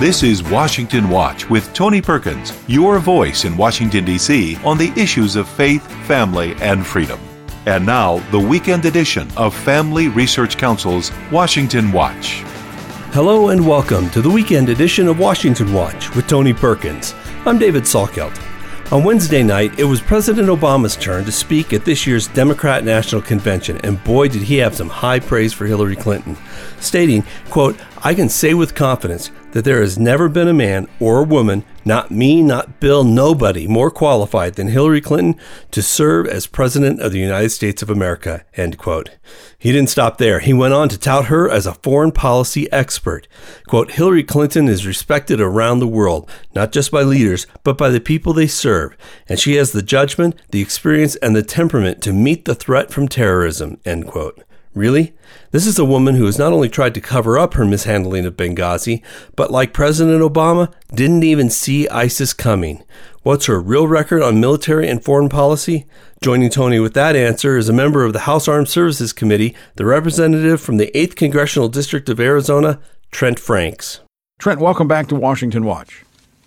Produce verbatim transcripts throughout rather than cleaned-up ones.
This is Washington Watch with Tony Perkins, your voice in Washington, D C on the issues of faith, family, and freedom. And now, the weekend edition of Family Research Council's Washington Watch. Hello and welcome to the weekend edition of Washington Watch with Tony Perkins. I'm David Salkelt. On Wednesday night, it was President Obama's turn to speak at this year's Democrat National Convention, and boy did he have some high praise for Hillary Clinton, stating, quote, "I can say with confidence that there has never been a man or a woman, not me, not Bill, nobody, more qualified than Hillary Clinton to serve as President of the United States of America," end quote. He didn't stop there. He went on to tout her as a foreign policy expert. Quote, "Hillary Clinton is respected around the world, not just by leaders, but by the people they serve. And she has the judgment, the experience, and the temperament to meet the threat from terrorism," end quote. Really? This is a woman who has not only tried to cover up her mishandling of Benghazi, but like President Obama, didn't even see ISIS coming. What's her real record on military and foreign policy? Joining Tony with that answer is a member of the House Armed Services Committee, the representative from the eighth Congressional District of Arizona, Trent Franks. Trent, welcome back to Washington Watch.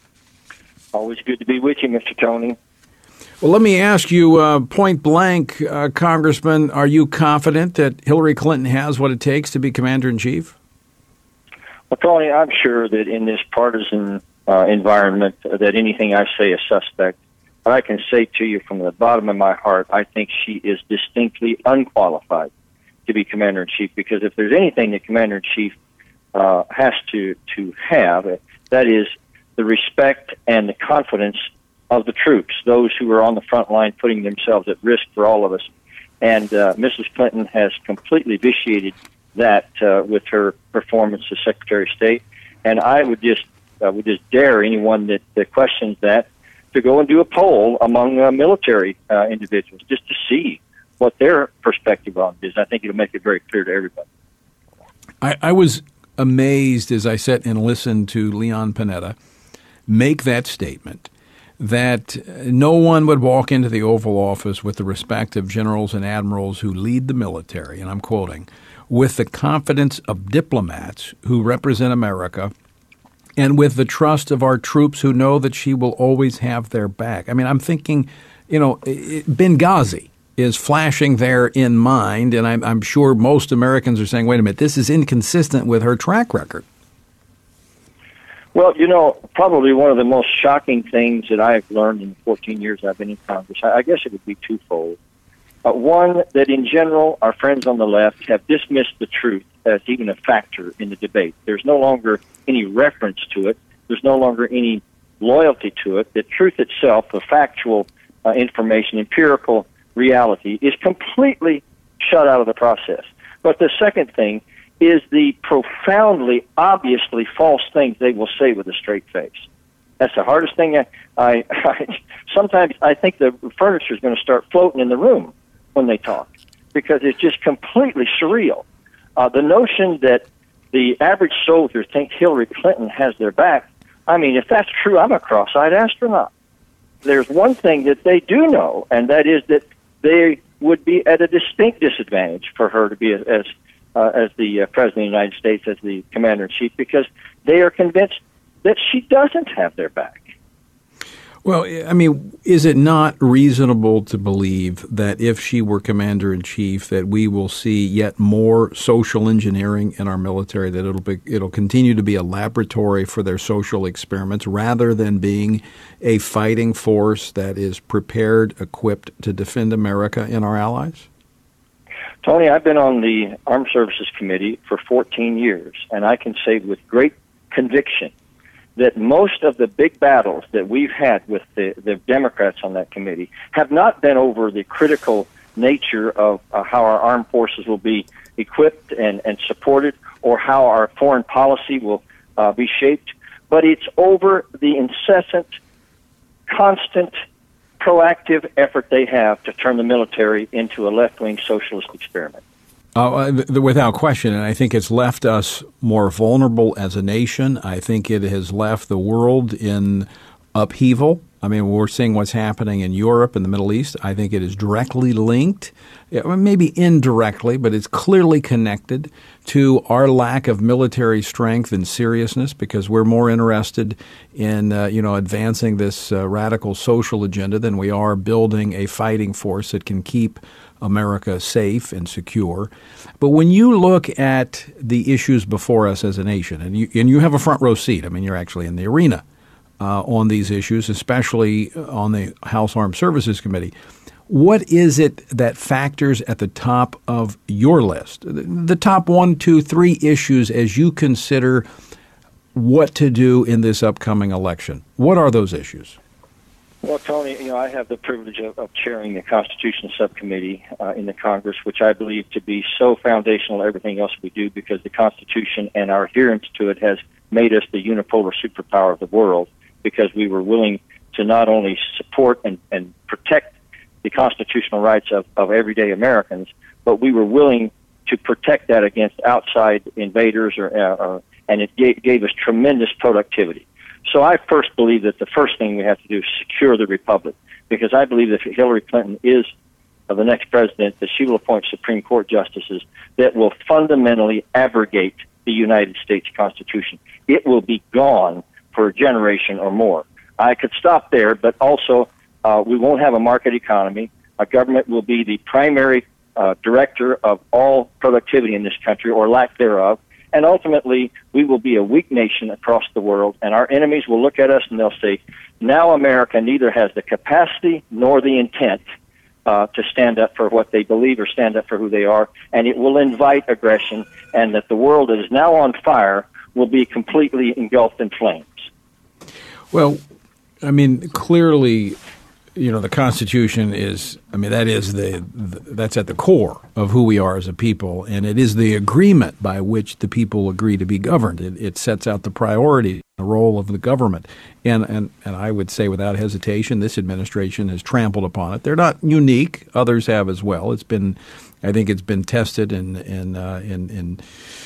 Always good to be with you, Mister Tony. Well, let me ask you uh, point blank, uh, Congressman, are you confident that Hillary Clinton has what it takes to be Commander-in-Chief? Well, Tony, I'm sure that in this partisan uh, environment uh, that anything I say is suspect. But I can say to you from the bottom of my heart, I think she is distinctly unqualified to be Commander-in-Chief, because if there's anything that Commander-in-Chief uh, has to, to have, that is the respect and the confidence of the troops, those who are on the front line putting themselves at risk for all of us. And uh, Missus Clinton has completely vitiated that uh, with her performance as Secretary of State. And I would just uh, would just dare anyone that, that questions that to go and do a poll among uh, military uh, individuals just to see what their perspective on it is. I think it'll make it very clear to everybody. I, I was amazed as I sat and listened to Leon Panetta make that statement, that no one would walk into the Oval Office with the respect of generals and admirals who lead the military, and I'm quoting, with the confidence of diplomats who represent America, and with the trust of our troops who know that she will always have their back. I mean, I'm thinking, you know, Benghazi is flashing there in mind, and I'm, I'm sure most Americans are saying, wait a minute, this is inconsistent with her track record. Well, you know, probably one of the most shocking things that I've learned in the fourteen years I've been in Congress, I guess it would be twofold. Uh, one, that in general, our friends on the left have dismissed the truth as even a factor in the debate. There's no longer any reference to it. There's no longer any loyalty to it. The truth itself, the factual uh, information, empirical reality, is completely shut out of the process. But the second thing is the profoundly, obviously false things they will say with a straight face. That's the hardest thing. I, I, I sometimes I think the furniture is going to start floating in the room when they talk, because it's just completely surreal. Uh, the notion that the average soldier thinks Hillary Clinton has their back, I mean, if that's true, I'm a cross-eyed astronaut. There's one thing that they do know, and that is that they would be at a distinct disadvantage for her to be as Uh, as the uh, President of the United States, as the Commander-in-Chief, because they are convinced that she doesn't have their back. Well, I mean, is it not reasonable to believe that if she were Commander-in-Chief, that we will see yet more social engineering in our military, that it'll be, it'll continue to be a laboratory for their social experiments rather than being a fighting force that is prepared, equipped to defend America and our allies? Tony, I've been on the Armed Services Committee for fourteen years, and I can say with great conviction that most of the big battles that we've had with the, the Democrats on that committee have not been over the critical nature of uh, how our armed forces will be equipped and, and supported, or how our foreign policy will uh, be shaped, but it's over the incessant, constant, proactive effort they have to turn the military into a left-wing socialist experiment. Uh, without question, and I think it's left us more vulnerable as a nation. I think it has left the world in upheaval. I mean, we're seeing what's happening in Europe and the Middle East. I think it is directly linked, maybe indirectly, but it's clearly connected to our lack of military strength and seriousness, because we're more interested in, uh, you know, advancing this uh, radical social agenda than we are building a fighting force that can keep America safe and secure. But when you look at the issues before us as a nation, and you, and you have a front row seat, I mean, you're actually in the arena Uh, on these issues, especially on the House Armed Services Committee. What is it that factors at the top of your list? The top one, two, three issues as you consider what to do in this upcoming election. What are those issues? Well, Tony, you know, I have the privilege of, of chairing the Constitution Subcommittee uh, in the Congress, which I believe to be so foundational to everything else we do, because the Constitution and our adherence to it has made us the unipolar superpower of the world, because we were willing to not only support and, and protect the constitutional rights of, of everyday Americans, but we were willing to protect that against outside invaders, or, uh, or and it gave, gave us tremendous productivity. So I first believe that the first thing we have to do is secure the republic, because I believe that if Hillary Clinton is uh, the next president, that she will appoint Supreme Court justices that will fundamentally abrogate the United States Constitution. It will be gone for a generation or more. I could stop there, but also uh, we won't have a market economy. Our government will be the primary uh, director of all productivity in this country, or lack thereof, and ultimately we will be a weak nation across the world, and our enemies will look at us and they'll say, now America neither has the capacity nor the intent uh, to stand up for what they believe or stand up for who they are, and it will invite aggression, and that the world that is now on fire will be completely engulfed in flames. Well, I mean, clearly, you know, the Constitution is, I mean, that is the, the, that's at the core of who we are as a people, and it is the agreement by which the people agree to be governed. It, it sets out the priority, the role of the government. And, and, and I would say without hesitation, this administration has trampled upon it. They're not unique. Others have as well. It's been, I think it's been tested and, and, uh, and, and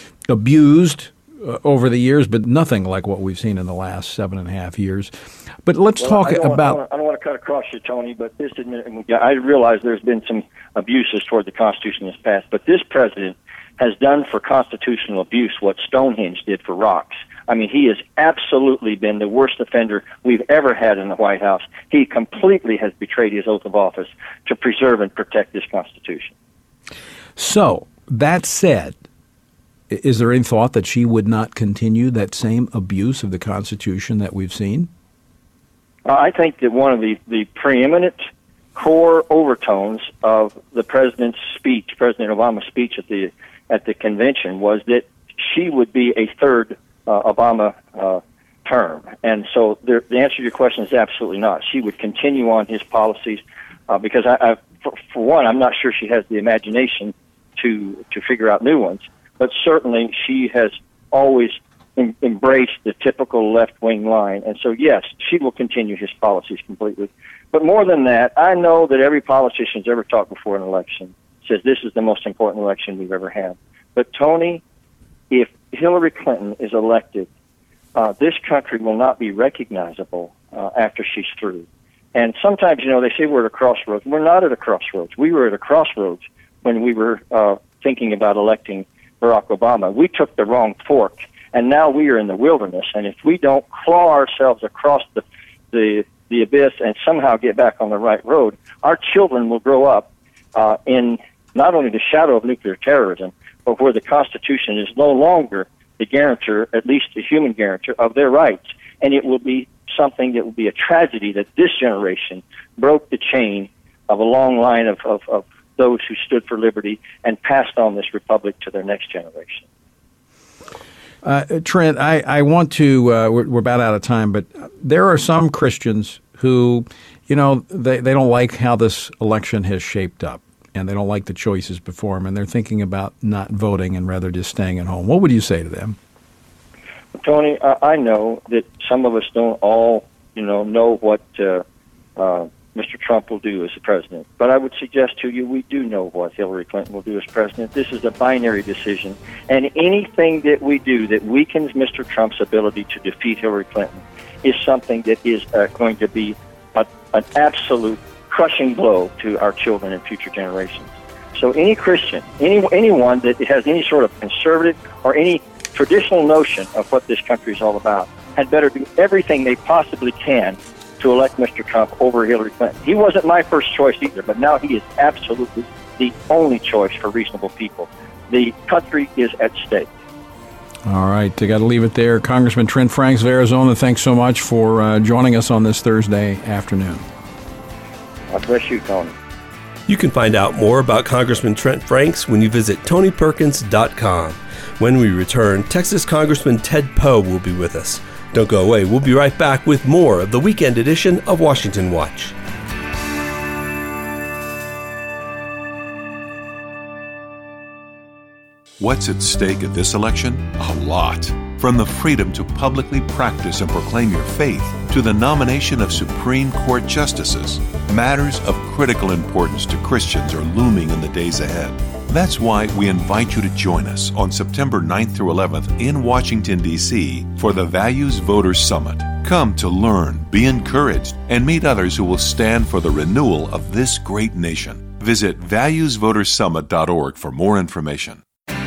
abused Uh, over the years, but nothing like what we've seen in the last seven and a half years. But let's well, talk I about... Want, I don't want to cut across you, Tony, but this I realize there's been some abuses toward the Constitution in this past, but this president has done for constitutional abuse what Stonehenge did for rocks. I mean, he has absolutely been the worst offender we've ever had in the White House. He completely has betrayed his oath of office to preserve and protect this Constitution. So, that said, is there any thought that she would not continue that same abuse of the Constitution that we've seen? Uh, I think that one of the, the preeminent core overtones of the president's speech, President Obama's speech at the at the convention, was that she would be a third uh, Obama uh, term. And so the, the answer to your question is absolutely not. She would continue on his policies uh, because, I, I for, for one, I'm not sure she has the imagination to to figure out new ones. But certainly she has always em- embraced the typical left-wing line. And so, yes, she will continue his policies completely. But more than that, I know that every politician who's ever talked before an election says this is the most important election we've ever had. But, Tony, if Hillary Clinton is elected, uh, this country will not be recognizable uh, after she's through. And sometimes, you know, they say we're at a crossroads. We're not at a crossroads. We were at a crossroads when we were uh, thinking about electing Barack Obama. We took the wrong fork, and now we are in the wilderness. And if we don't claw ourselves across the the, the abyss and somehow get back on the right road, our children will grow up uh, in not only the shadow of nuclear terrorism, but where the Constitution is no longer the guarantor, at least the human guarantor, of their rights. And it will be something that will be a tragedy that this generation broke the chain of a long line of, of, of those who stood for liberty and passed on this republic to their next generation. Uh, Trent, I, I want to, uh, we're, we're about out of time, but there are some Christians who, you know, they, they don't like how this election has shaped up, and they don't like the choices before them, and they're thinking about not voting and rather just staying at home. What would you say to them? Tony, I, I know that some of us don't all, you know, know what uh, uh, Mister Trump will do as the president. But I would suggest to you we do know what Hillary Clinton will do as president. This is a binary decision. And anything that we do that weakens Mister Trump's ability to defeat Hillary Clinton is something that is uh, going to be a, an absolute crushing blow to our children and future generations. So any Christian, any anyone that has any sort of conservative or any traditional notion of what this country is all about had better do everything they possibly can to elect Mister Trump over Hillary Clinton. He wasn't my first choice either, but now he is absolutely the only choice for reasonable people. The country is at stake. All right, I got to leave it there. Congressman Trent Franks of Arizona, thanks so much for uh, joining us on this Thursday afternoon. God bless you, Tony. You can find out more about Congressman Trent Franks when you visit tony perkins dot com. When we return, Texas Congressman Ted Poe will be with us. Don't go away. We'll be right back with more of the weekend edition of Washington Watch. What's at stake at this election? A lot. From the freedom to publicly practice and proclaim your faith to the nomination of Supreme Court justices, matters of critical importance to Christians are looming in the days ahead. That's why we invite you to join us on September ninth through eleventh in Washington, D C for the Values Voters Summit. Come to learn, be encouraged, and meet others who will stand for the renewal of this great nation. Visit values voters summit dot org for more information.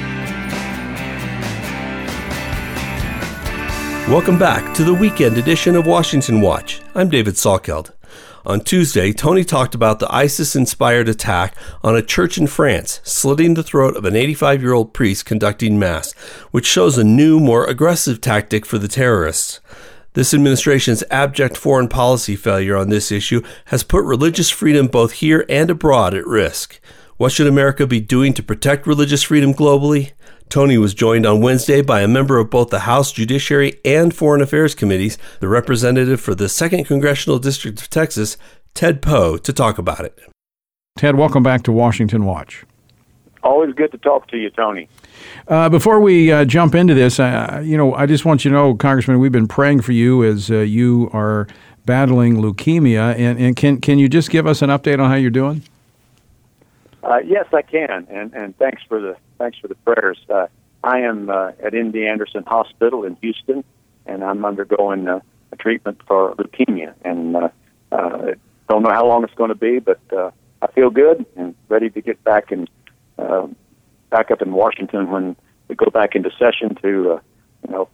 Welcome back to the weekend edition of Washington Watch. I'm David Salkeld. On Tuesday, Tony talked about the ISIS-inspired attack on a church in France, slitting the throat of an eighty-five-year-old priest conducting Mass, which shows a new, more aggressive tactic for the terrorists. This administration's abject foreign policy failure on this issue has put religious freedom both here and abroad at risk. What should America be doing to protect religious freedom globally? Tony was joined on Wednesday by a member of both the House Judiciary and Foreign Affairs Committees, the representative for the second Congressional District of Texas, Ted Poe, to talk about it. Ted, welcome back to Washington Watch. Always good to talk to you, Tony. Uh, before we uh, jump into this, uh, you know, I just want you to know, Congressman, we've been praying for you as uh, you are battling leukemia. And, and can can you just give us an update on how you're doing? Uh, yes, I can, and, and thanks for the thanks for the prayers. Uh, I am uh, at M D Anderson Hospital in Houston, and I'm undergoing uh, a treatment for leukemia. And uh, uh, don't know how long it's going to be, but uh, I feel good and ready to get back in uh, back up in Washington when we go back into session to uh, you know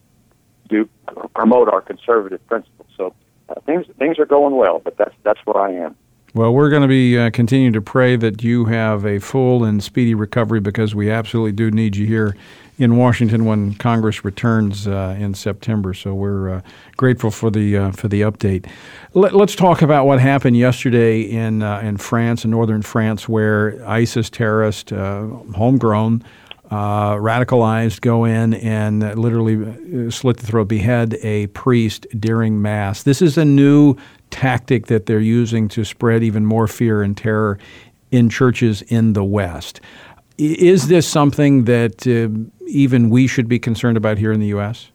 do promote our conservative principles. So uh, things things are going well, but that's that's where I am. Well, we're going to be uh, continuing to pray that you have a full and speedy recovery, because we absolutely do need you here in Washington when Congress returns uh, in September. So we're uh, grateful for the uh, for the update. Let, let's talk about what happened yesterday in uh, in France, in northern France, where ISIS terrorists, uh, homegrown, uh, radicalized, go in and literally slit the throat, behead a priest during Mass. This is a new tactic that they're using to spread even more fear and terror in churches in the West. Is this something that uh, even we should be concerned about here in the U S?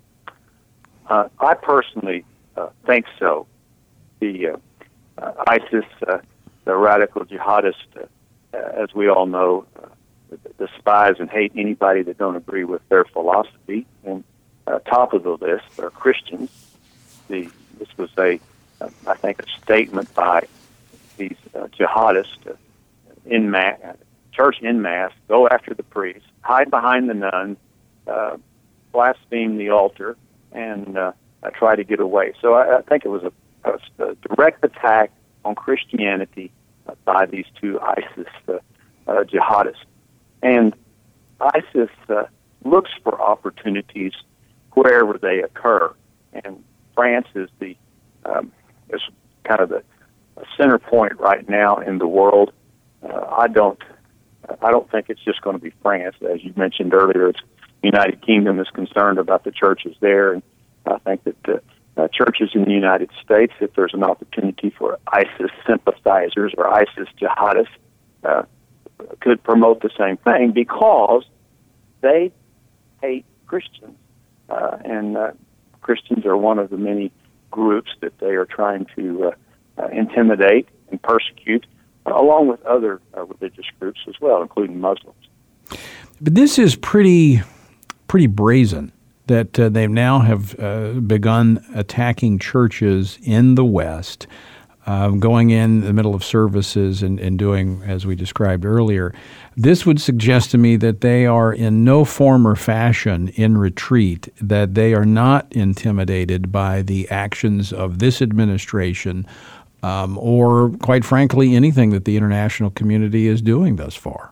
Uh, I personally uh, think so. The uh, uh, ISIS, uh, the radical jihadists, uh, as we all know, uh, despise and hate anybody that don't agree with their philosophy. And uh, top of the list are Christians. The, this was a Uh, I think a statement by these uh, jihadists uh, in mass, church in mass, go after the priest, hide behind the nun, uh, blaspheme the altar, and uh, uh, try to get away. So I, I think it was a, a, a direct attack on Christianity uh, by these two ISIS uh, uh, jihadists. And ISIS uh, looks for opportunities wherever they occur. And France is the um, is kind of the center point right now in the world. Uh, I don't, I don't think it's just going to be France. As you mentioned earlier, it's United Kingdom is concerned about the churches there, and I think that the uh, churches in the United States, if there's an opportunity for ISIS sympathizers or ISIS jihadists, uh, could promote the same thing because they hate Christians, uh, and uh, Christians are one of the many groups that they are trying to uh, uh, intimidate and persecute, uh, along with other uh, religious groups as well, including Muslims. But this is pretty, pretty brazen. that uh, they now have uh, begun attacking churches in the West, uh, going in the middle of services and, and doing, as we described earlier. This would suggest to me that they are in no form or fashion in retreat, that they are not intimidated by the actions of this administration um, or, quite frankly, anything that the international community is doing thus far.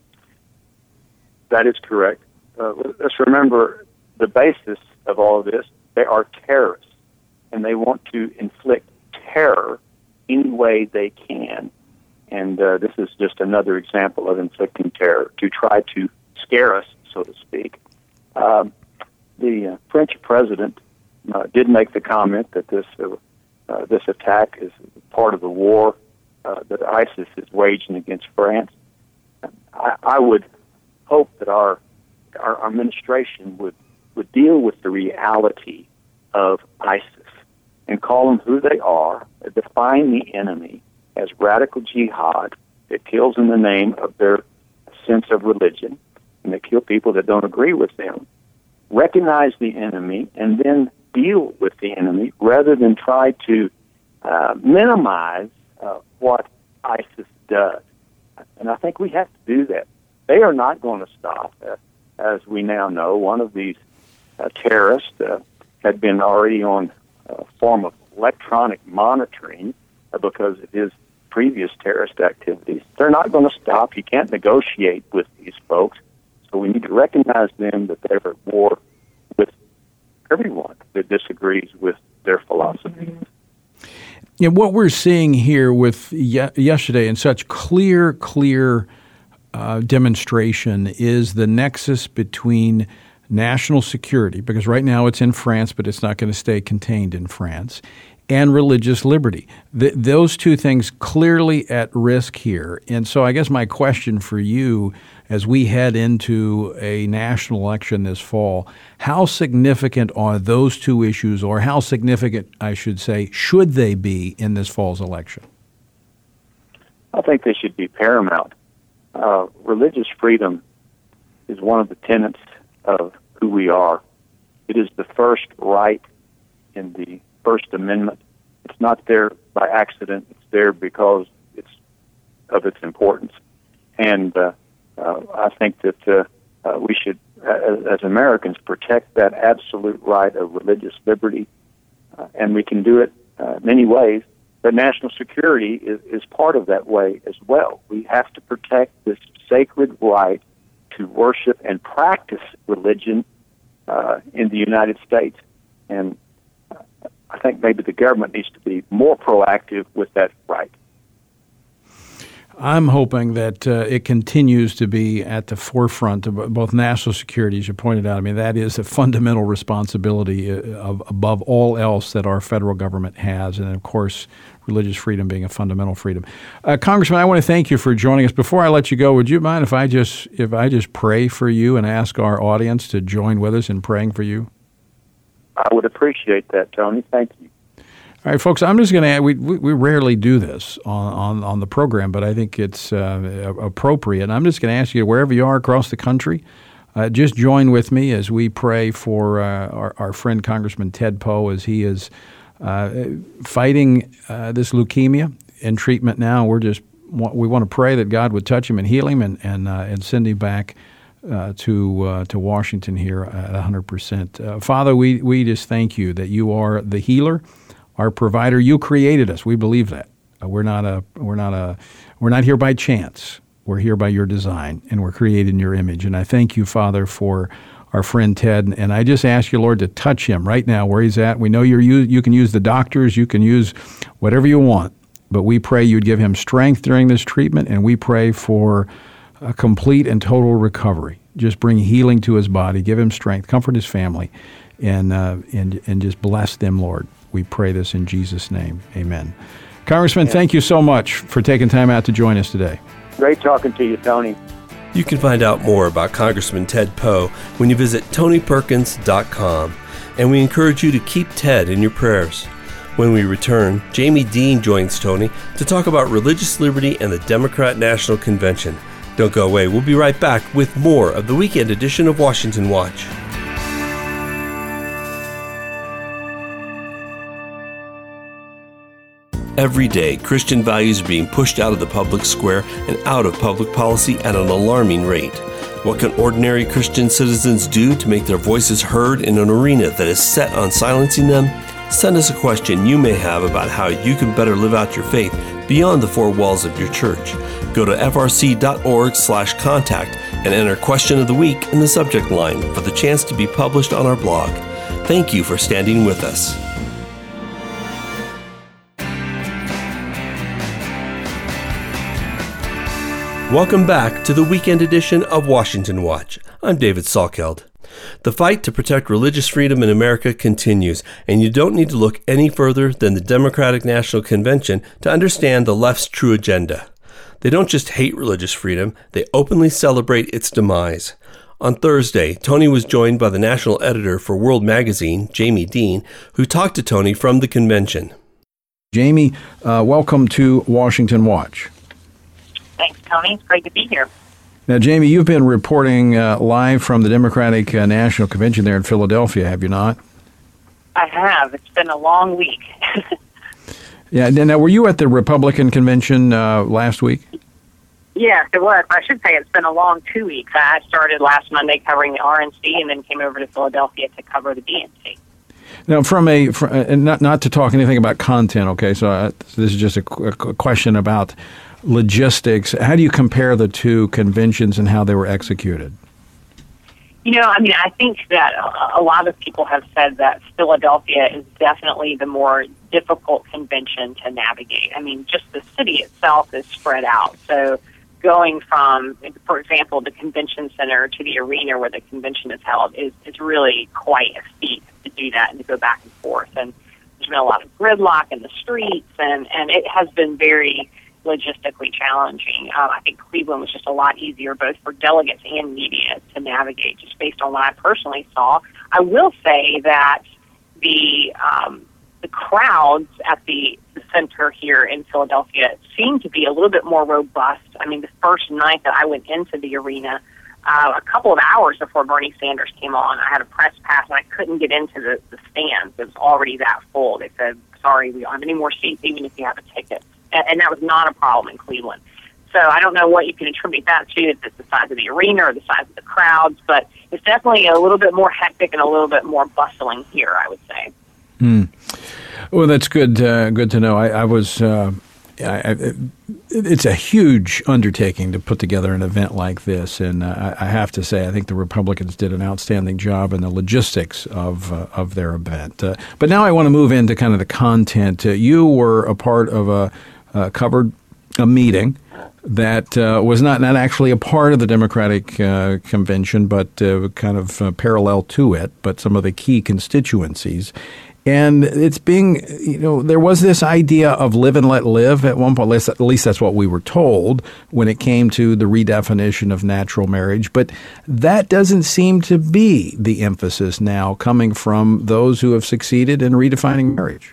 That is correct. Uh, let's remember the basis of all of this. They are terrorists, and they want to inflict terror any way they can. And uh, this is just another example of inflicting terror to try to scare us, so to speak. Um, the uh, French president uh, did make the comment that this uh, uh, this attack is part of the war uh, that ISIS is waging against France. I, I would hope that our our, our administration would, would deal with the reality of ISIS and call them who they are, define the enemy as radical jihad that kills in the name of their sense of religion, and they kill people that don't agree with them. Recognize the enemy and then deal with the enemy rather than try to uh, minimize uh, what ISIS does. And I think we have to do that. They are not going to stop. Uh, as we now know, one of these uh, terrorists uh, had been already on a form of electronic monitoring uh, because of his previous terrorist activities. They're not going to stop. You can't negotiate with these folks. So we need to recognize them that they're at war with everyone that disagrees with their philosophy. Yeah, what we're seeing here with ye- yesterday in such clear, clear uh, demonstration is the nexus between national security, because right now it's in France, but it's not going to stay contained in France, and religious liberty. Th- those two things clearly at risk here. And so I guess my question for you, as we head into a national election this fall, how significant are those two issues, or how significant, I should say, should they be in this fall's election? I think they should be paramount. Uh, religious freedom is one of the tenets of who we are. It is the first right in the First Amendment. It's not there by accident. It's there because it's of its importance. And uh, uh, I think that uh, uh, we should, as, as Americans, protect that absolute right of religious liberty. Uh, and we can do it uh, many ways. But national security is, is part of that way as well. We have to protect this sacred right to worship and practice religion uh, in the United States. And I think maybe the government needs to be more proactive with that right. I'm hoping that uh, it continues to be at the forefront of both national security, as you pointed out. I mean, that is a fundamental responsibility of, above all else that our federal government has, and of course, religious freedom being a fundamental freedom. Uh, Congressman, I want to thank you for joining us. Before I let you go, would you mind if I just if I just pray for you and ask our audience to join with us in praying for you? I would appreciate that, Tony. Thank you. All right, folks, I'm just going to – we we rarely do this on, on, on the program, but I think it's uh, appropriate. And I'm just going to ask you, wherever you are across the country, uh, just join with me as we pray for uh, our, our friend Congressman Ted Poe as he is uh, fighting uh, this leukemia in treatment now. We're just we want to pray that God would touch him and heal him and and, uh, and send him back uh, to uh, to Washington here at one hundred percent. Uh, Father, we, we just thank you that you are the healer, our provider. You created us. We believe that. Uh, we're not a we're not a we're not here by chance. We're here by your design, and we're created in your image. And I thank you, Father, for our friend Ted. And I just ask you, Lord, to touch him right now where he's at. We know you're you, you can use the doctors, you can use whatever you want, but we pray you'd give him strength during this treatment, and we pray for a complete and total recovery. Just bring healing to his body, give him strength, comfort his family, and uh, and and just bless them, Lord. We pray this in Jesus' name. Amen. Congressman, yeah. Thank you so much for taking time out to join us today. Great talking to you, Tony. You can find out more about Congressman Ted Poe when you visit tony perkins dot com, and we encourage you to keep Ted in your prayers. When we return, Jamie Dean joins Tony to talk about religious liberty and the Democrat National Convention. Don't go away. We'll be right back with more of the weekend edition of Washington Watch. Every day, Christian values are being pushed out of the public square and out of public policy at an alarming rate. What can ordinary Christian citizens do to make their voices heard in an arena that is set on silencing them? Send us a question you may have about how you can better live out your faith beyond the four walls of your church. Go to f r c dot org slash contact and enter Question of the Week in the subject line for the chance to be published on our blog. Thank you for standing with us. Welcome back to the weekend edition of Washington Watch. I'm David Salkeld. The fight to protect religious freedom in America continues, and you don't need to look any further than the Democratic National Convention to understand the left's true agenda. They don't just hate religious freedom, they openly celebrate its demise. On Thursday, Tony was joined by the national editor for World Magazine, Jamie Dean, who talked to Tony from the convention. Jamie, uh, welcome to Washington Watch. Thanks, Tony. It's great to be here. Now, Jamie, you've been reporting uh, live from the Democratic uh, National Convention there in Philadelphia, have you not? I have. It's been a long week. Yeah. Now, were you at the Republican convention uh, last week? Yes, it was. I should say it's been a long two weeks. I started last Monday covering the R N C and then came over to Philadelphia to cover the D N C. Now, from a from, uh, not not to talk anything about content, okay? So uh, this is just a, qu- a question about logistics. How do you compare the two conventions and how they were executed? You know, I mean, I think that a lot of people have said that Philadelphia is definitely the more difficult convention to navigate. I mean, just the city itself is spread out. So going from, for example, the convention center to the arena where the convention is held is, is really quite a feat to do that and to go back and forth. And there's been a lot of gridlock in the streets, and, and it has been very logistically challenging. Uh, I think Cleveland was just a lot easier both for delegates and media to navigate, just based on what I personally saw. I will say that the um, the crowds at the, the center here in Philadelphia seem to be a little bit more robust. I mean, the first night that I went into the arena, uh, a couple of hours before Bernie Sanders came on, I had a press pass and I couldn't get into the, the stands. It was already that full. They said, sorry, we don't have any more seats even if you have a ticket. And that was not a problem in Cleveland. So I don't know what you can attribute that to, if it's the size of the arena or the size of the crowds, but it's definitely a little bit more hectic and a little bit more bustling here, I would say. Hmm. Well, that's good. Uh, good to know. I, I was. Uh, I, I, it's a huge undertaking to put together an event like this, and uh, I have to say, I think the Republicans did an outstanding job in the logistics of uh, of their event. Uh, but now I want to move into kind of the content. Uh, you were a part of a. Uh, covered a meeting that uh, was not, not actually a part of the Democratic uh, convention, but uh, kind of uh, parallel to it, but some of the key constituencies. And it's being, you know, there was this idea of live and let live at one point, at least that's what we were told when it came to the redefinition of natural marriage. But that doesn't seem to be the emphasis now coming from those who have succeeded in redefining marriage.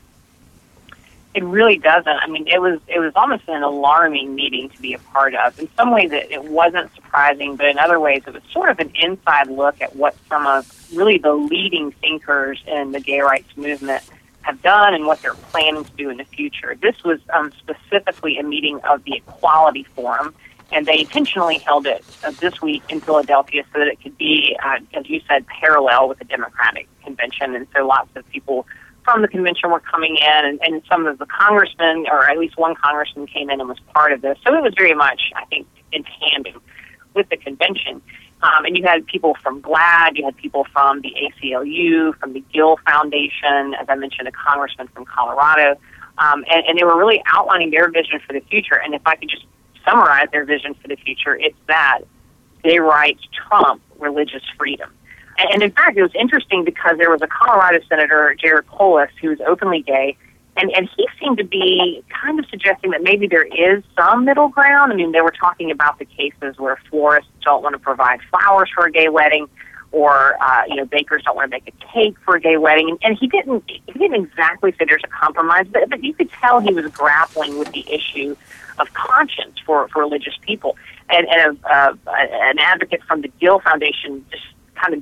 It really doesn't. I mean, it was it was almost an alarming meeting to be a part of. In some ways, it, it wasn't surprising, but in other ways, it was sort of an inside look at what some of really the leading thinkers in the gay rights movement have done and what they're planning to do in the future. This was um, specifically a meeting of the Equality Forum, and they intentionally held it uh, this week in Philadelphia so that it could be, uh, as you said, parallel with the Democratic convention. And so lots of people from the convention were coming in, and, and some of the congressmen, or at least one congressman, came in and was part of this. So it was very much, I think, in tandem with the convention. Um, and you had people from GLAAD, you had people from the A C L U, from the Gill Foundation, as I mentioned, a congressman from Colorado, um, and, and they were really outlining their vision for the future. And if I could just summarize their vision for the future, it's that gay rights trump religious freedom. And in fact, it was interesting because there was a Colorado senator, Jared Polis, who was openly gay, and, and he seemed to be kind of suggesting that maybe there is some middle ground. I mean, they were talking about the cases where florists don't want to provide flowers for a gay wedding, or uh, you know, bakers don't want to make a cake for a gay wedding. And, and he didn't he didn't exactly say there's a compromise, but, but you could tell he was grappling with the issue of conscience for, for religious people. And, and a, uh, an advocate from the Gill Foundation just kind of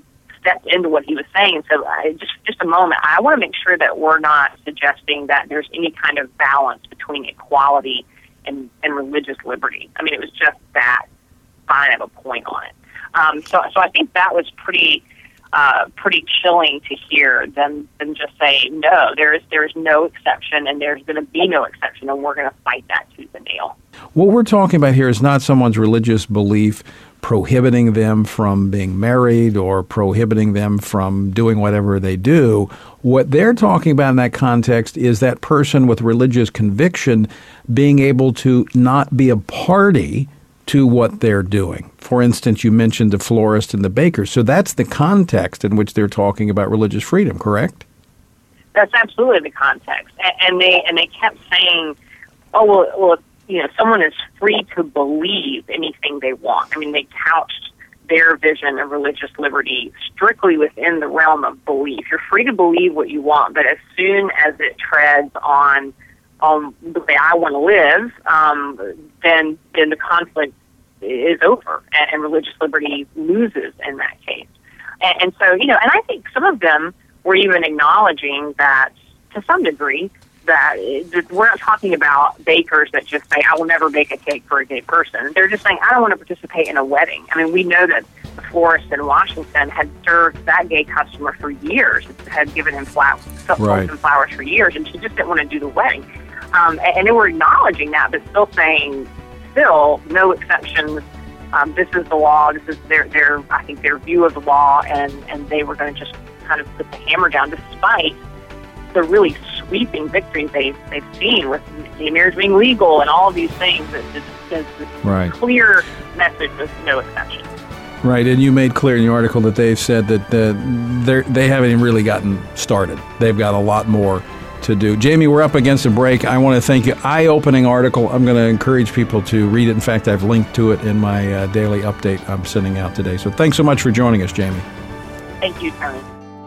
stepped into what he was saying. So uh, just just a moment, I want to make sure that we're not suggesting that there's any kind of balance between equality and, and religious liberty. I mean, it was just that fine of a point on it. Um, so so I think that was pretty uh, pretty chilling to hear them, them just say, no, there is there is no exception, and there's going to be no exception, and we're going to fight that tooth and nail. What we're talking about here is not someone's religious belief prohibiting them from being married or prohibiting them from doing whatever they do. What they're talking about in that context is that person with religious conviction being able to not be a party to what they're doing. For instance, you mentioned the florist and the baker. So that's the context in which they're talking about religious freedom, correct? That's absolutely the context. And they and they kept saying, oh, well, well, you know, someone is free to believe anything they want. I mean, they couched their vision of religious liberty strictly within the realm of belief. You're free to believe what you want, but as soon as it treads on on the way I want to live, um, then then the conflict is over, and, and religious liberty loses in that case. And, and so, you know, and I think some of them were even acknowledging that, to some degree, that it, we're not talking about bakers that just say, I will never bake a cake for a gay person. They're just saying, I don't want to participate in a wedding. I mean, we know that the florist in Washington had served that gay customer for years, had given him flowers, right. and flowers for years, and she just didn't want to do the wedding. Um, and, and they were acknowledging that, but still saying, still, no exceptions. Um, this is the law. This is their, their, I think, their view of the law, and, and they were going to just kind of put the hammer down, despite the really sweeping victories they've, they've seen with gay marriage being legal and all of these things. It's this right. clear message with no exceptions. Right, and you made clear in your article that they've said that uh, they haven't even really gotten started. They've got a lot more to do. Jamie, we're up against a break. I want to thank you. Eye-opening article. I'm going to encourage people to read it. In fact, I've linked to it in my uh, daily update I'm sending out today. So thanks so much for joining us, Jamie. Thank you, Tony.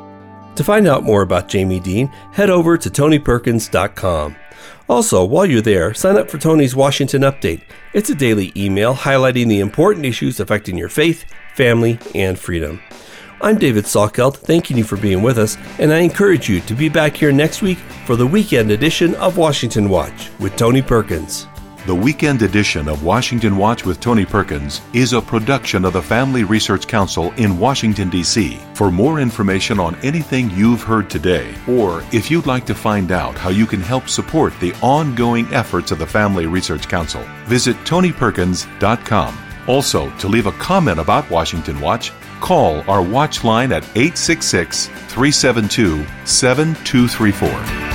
To find out more about Jamie Dean, head over to tony perkins dot com. Also, while you're there, sign up for Tony's Washington Update. It's a daily email highlighting the important issues affecting your faith, family, and freedom. I'm David Salkeld, thanking you for being with us, and I encourage you to be back here next week for the weekend edition of Washington Watch with Tony Perkins. The weekend edition of Washington Watch with Tony Perkins is a production of the Family Research Council in Washington, D C For more information on anything you've heard today, or if you'd like to find out how you can help support the ongoing efforts of the Family Research Council, visit tony perkins dot com. Also, to leave a comment about Washington Watch, call our watch line at eight six six, three seven two, seven two three four.